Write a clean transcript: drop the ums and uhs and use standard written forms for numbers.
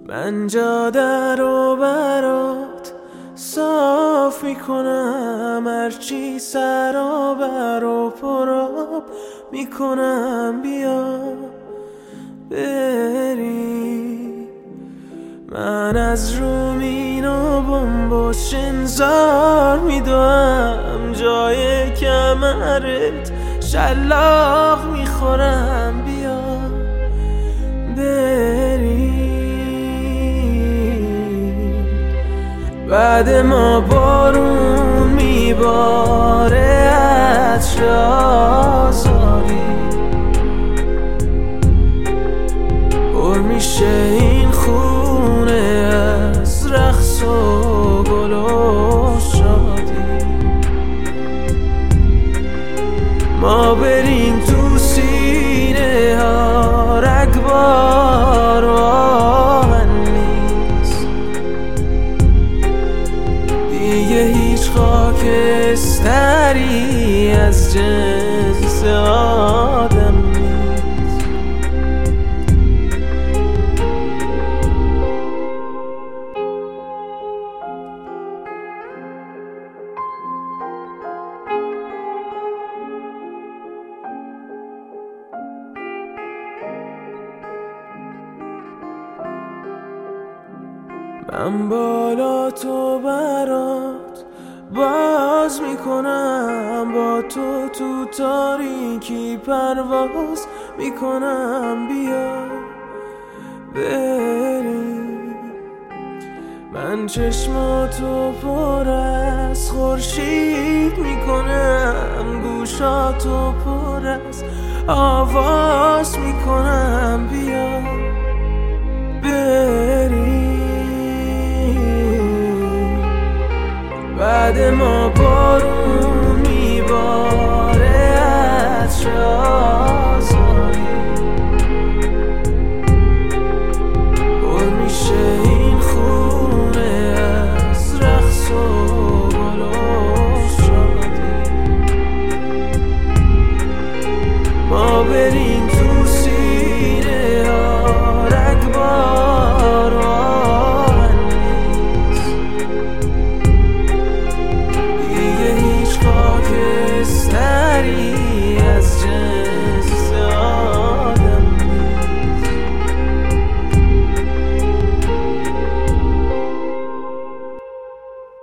من جاده رو برات صاف میکنم، هرچی سرابر و پراب میکنم، بیا بری. من از رومین و بمب شنزار میدوام، جای کمرت شلاق میخورم، بیا بری. بعد ما بارون میباره عطر آزادی، پر میشه این خونه از رقص و گل و شادی. ما بریم تو سینه ها رگبار و آهن نیست، دیگه هیچ خاکستری از جنس آدم نیست. من بالا تو برات باز میکنم، با تو تو تاریکی پرواز میکنم، بیا بری. من چشماتو پر از خورشید میکنم، گوشاتو پر از آواز میکنم، بیا بری. بعد ما بارون میباره عطر